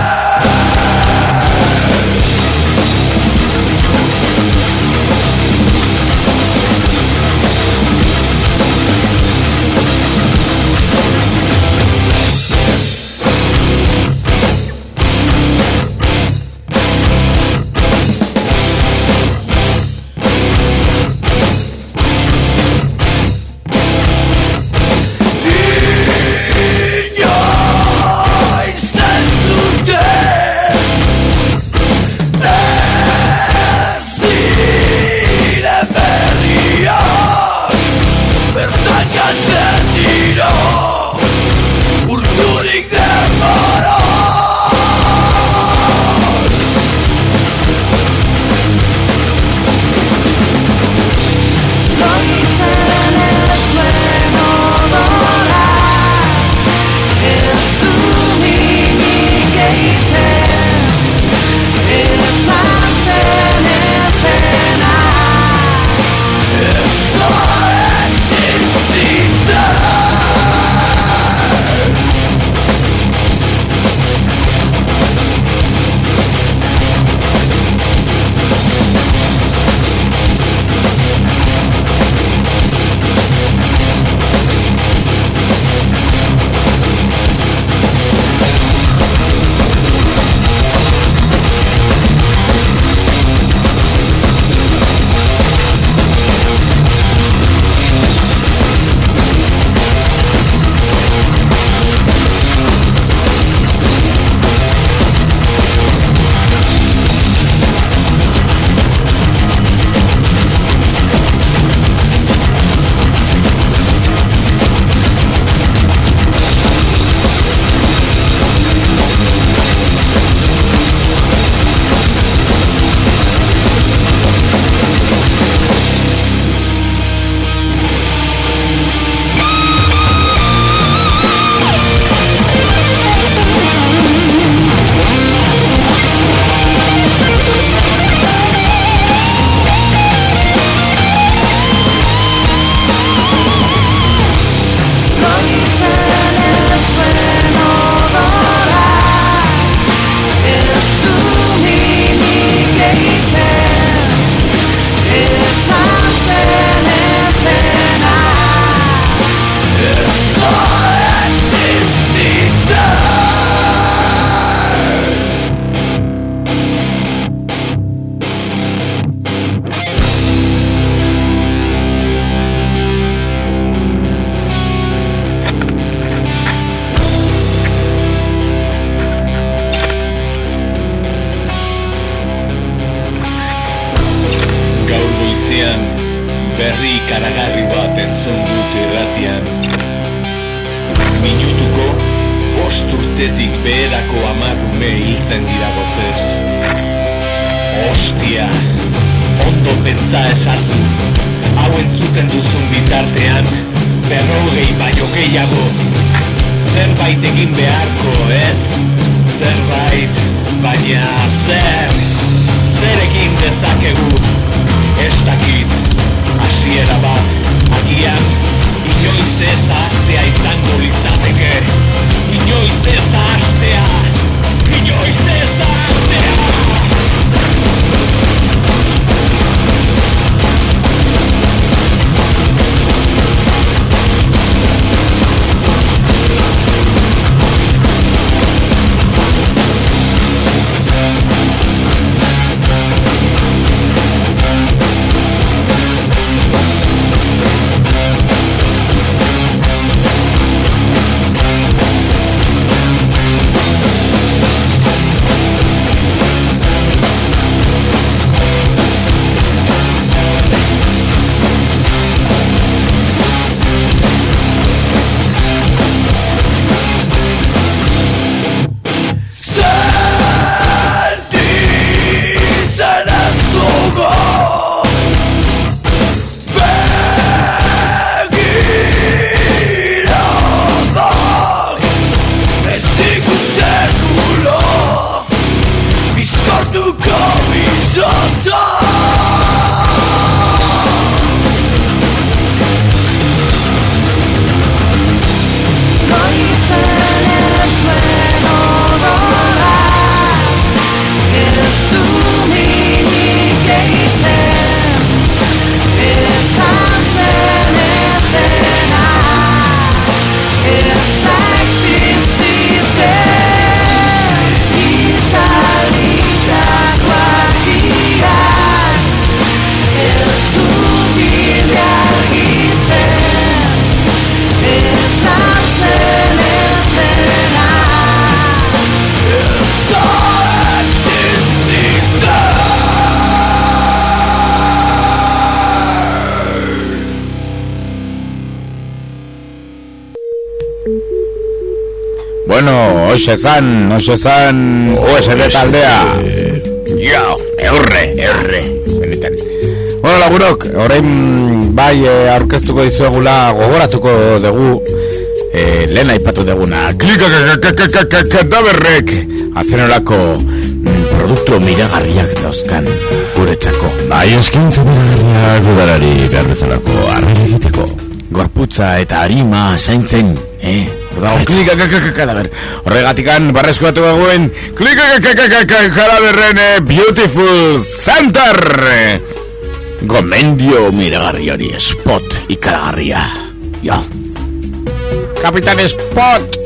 Hoxe zan, USD taldea. Jo, eurre. Benetan. Bueno, lagunok, orain bai aurkeztuko dizuegula, gogoratuko dugu, lehen aipatu duguna, kadaberrek, azenolako produktu miragarriak dauzkan guretzako. Bai, eskintza miragarriak udarari behar bezalako arrela egiteko. Gorputza eta harima zaintzen, kadaber. Horregatikan barrezkoatu dagoen, kadaberren Beautiful Center. Gomendio miragarri hori, Spot ikaragarria. Ja. Kapitan Spot!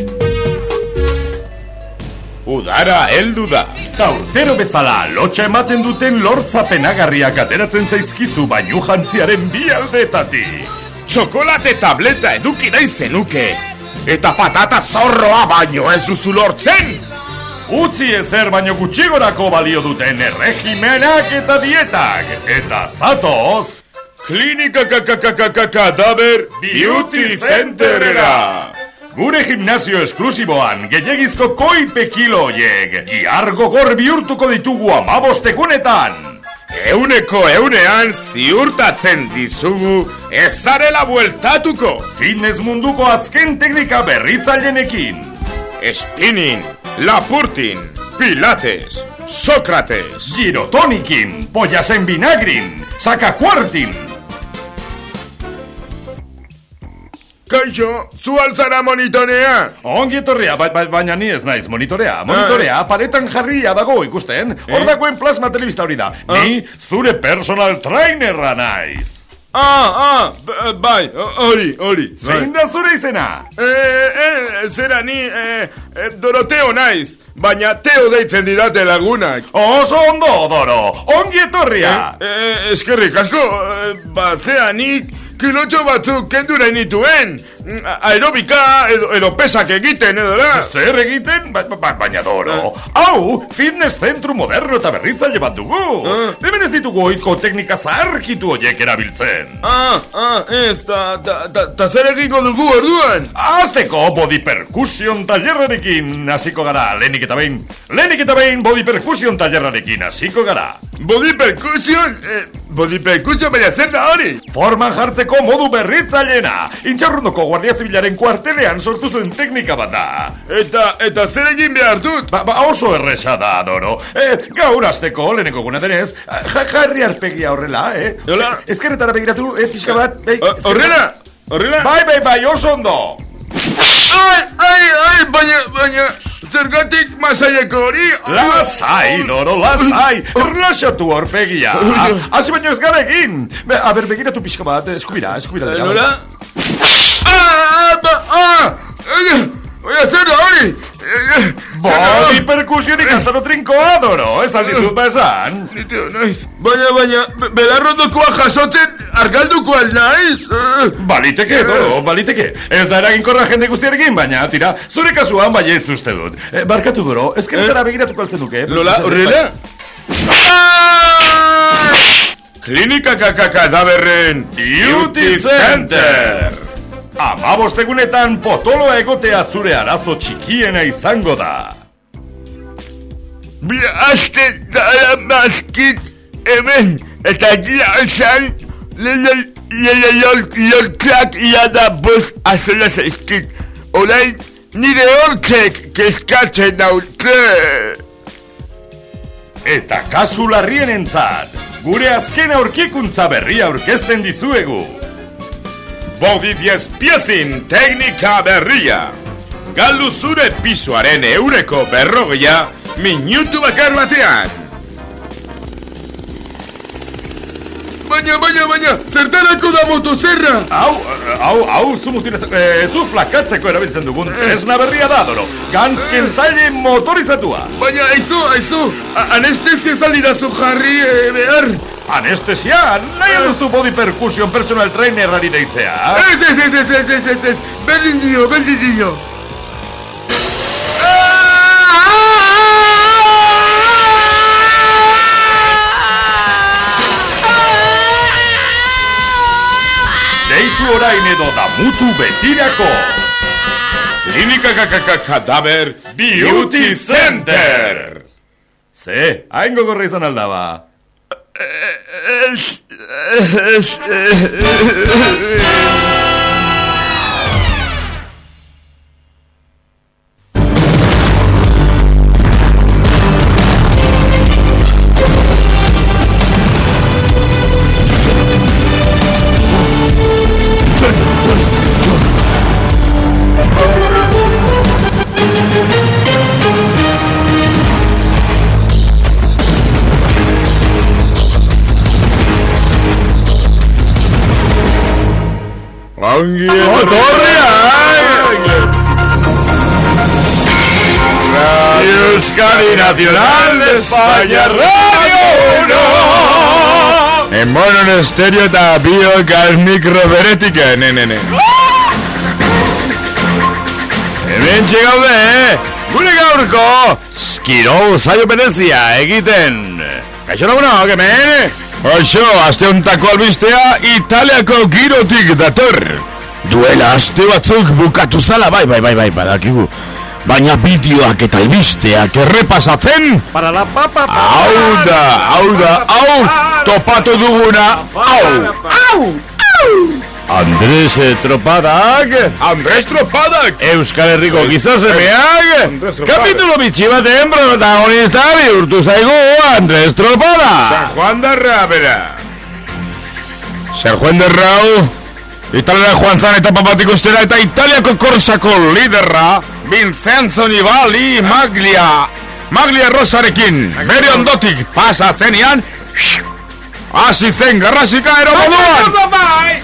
Udara heldu da. Ta urtero bezala lotxa ematen duten lortzapenagarriak ateratzen zaizkizu bainu jantziaren bi aldetatik. Txokolate tableta eduki nahi zenuke. Eta patata zorroa baino ez duzu lortzen. Utzi ezer baino gutxigorako balio duten erregimenak eta dietak. Eta zatoz, Klinika Kadaber Beauty Centerera. Gure gimnasio esklusiboan gehiagizko koipe kiloiek gihar gogor bihurtuko ditugu 15 egunetan. Eunean ziurtatzen dizugu ez zarela bueltatuko. Fitness munduko azken teknika berritzailenekin. Spinning, lapurtin, pilates, Sócrates, girotonikin, pollasen vinagrin, sakakuartin. Kaixo, zu alzara monitorea? Ongi etorria, baina ni ez naiz monitorea. Monitorea paretan jarria dago ikusten. Hor dagoen plasma telebista hori da. Ni zure personal trainerra naiz. Bai, hori. Zein da zure izena? Zera ni, Doroteo naiz, baina Teo deitzen didate lagunak. Oso ondo, Doro, ongi etorria. Eskerrik asko, zera nik kilotxo batzuk kendu nahi nituen. Aerobika edo pesak egiten edo da. Zer egiten? Baina Doro, hau, fitness zentru moderno eta berritzaile bat dugu. Hemen ez ditugu oitko teknika zaharkitu horiek erabiltzen. Ez, ta zer egingo dugu orduan? Azteko body percussion tallerrarekin hasiko gara, lehenik eta behin body percussion tallerrarekin hasiko gara. Body percussion? Body percussion baina zer da hori? Forman jartzeko modu berritzailena. Intxarrundoko Guardia Zibilaren kuartelean sortu zuen teknika bat da. Eta zer egin behar dut? Oso erresa da, Doro. Gaur azteko, leheneko guna denez, jarri arpegia horrela, Hola? Ezkerretara begiratu, pixka bat. Horrela? Bai, oso ondo. Ai, baina, zergatik masaieko hori? Lasai, Doro, lasai. Erlaxatu horpegia. Hasi baino ez gara egin. Begiratu pixka bat, eskubira. Nola? Oia, zer da hori? Body percusionik astaro trinkoa, Doro. Ez aldizut ba esan. Baina, belarrondokoa jasotzen argalduko naiz? Baliteke, Doro, baliteke. Ez da eraginkorra jende guztiarekin, baina, tira, zure kasuan bai ez uste dut. Barkatu, Doro, ezkerretara begiratuko altzen duke. Lola, horrela? Klinika Kadaberren Beauty Center. 15 egunetan potoloa egotea zure arazo txikiena izango da. Bia aste dara mazkit hemen eta gira alzan lortzak iada bost azola zaizkit. Olain nire hortzek keskatzen naute. Eta kasu larrien entzat, gure azken aurkikuntza berria aurkezten dizuegu. Body 10 piezin teknika berria. Galdu zure pisoaren eureko berrogeia minutu bakar batean. Baina, zertarako da motozerra? Hau, zu flakatzeko erabiltzen dugun tresna berria da, Doro. Gantzken zaile motorizatua. Baina, aizu, anestesia zaldidazu jarri behar. Anestesia? Nahi aduzu body percussion personal trainerari deitzea? Ez, berdin dio. Deitu orain edo damutu betirako. Klinika Kadaver Beauty Center. Ze, hain gogorra izan aldaba. Euskadi Nacional de España Radio 1 En monon estéreo eta biogas mikroberetik nene. Hemen txegaude, gure gaurko Skirol saio berezia egiten. Kaixo lagunak, hemen? Oixo, aste hontako albistea Italiako girotik dator. Duela aste batzuk bukatu zala, bai, badakigu. Baina bideoak eta albisteak errepasatzen. Para la papa. Hau da, topatu duguna. Hau. Andres Tropadak. Euskal Herriko gizasemeak. Kapitulo bitxi baten protagonista bihurtu zaigu Andres Tropada. San Juan de Rabera. San Juan de Rau. Italiara joan zan etapa bat ikustera eta Italiako korsako liderra Vincenzo Nibali Maglia Rosarekin bere ondotik pasa zenean hasi zen garrasika moduan.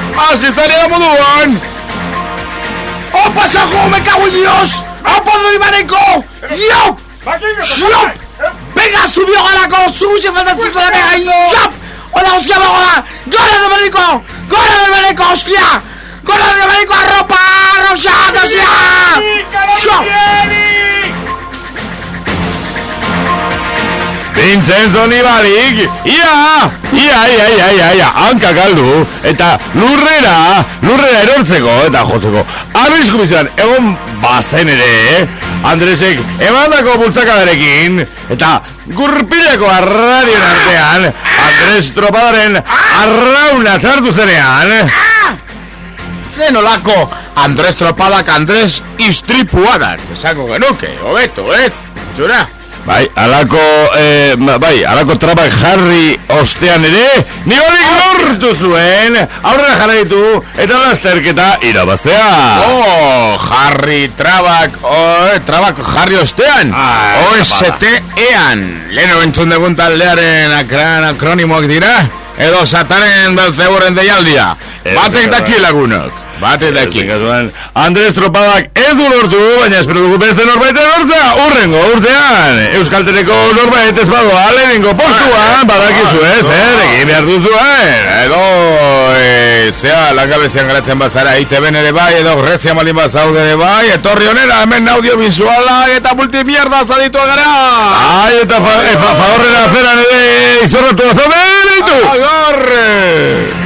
¡Opa, Sajo! ¡Me cago en Dios! ¡Opa, no Ibarenco! ¡Yop! ¡Yop! ¡Venga, subió a la construye! ¡Fantástico la pega! ¡Yop! ¡Hola, hostia, vaga! ¡Gora de Marico! ¡Hostia! ¡Gora de Marico! ¡Ropa! ¡Rosada, hostia! ¡Yop! Vincenzo Nibalik, ia, hanka galdu, eta lurrera erortzeko eta jotzeko. Arrisku bizan, egon bazen ere, Andresek emandako bultzakadarekin, eta gurpileko arradion artean, Andres Tropadaren arrauna zartu zenean. Zenolako Andres Tropadak Andres Istripuadak, esango genuke, hobeto, ez? Jura? Bai, alako trabak jarri ostean ere, Nibalik lortu zuen, aurrera jarraitu eta lasterketa irabaztea. Trabak jarri ostean, OST-ean. Leheno entzun dugun taldearen akronimoak dira, edo satanen belzeburen deialdia. Batek daki lagunok. Andres Tropadak ez du lortu, baina espero dugu beste norbaiten lortzea urrengo urtean. Euskalteneko norbait ez badoa lehenengo postuan, badakizu ez, egin behar duzuen. Edo, zea, langabezian garatzen bazara, ITB ere bai, edo Grezia malin bazaude ere bai, etorri honera, hemen audiovisuala eta multimierda zaditua gara. Ai, eta favorrera zeran ere izorratu bazaude, leitu. Agarre!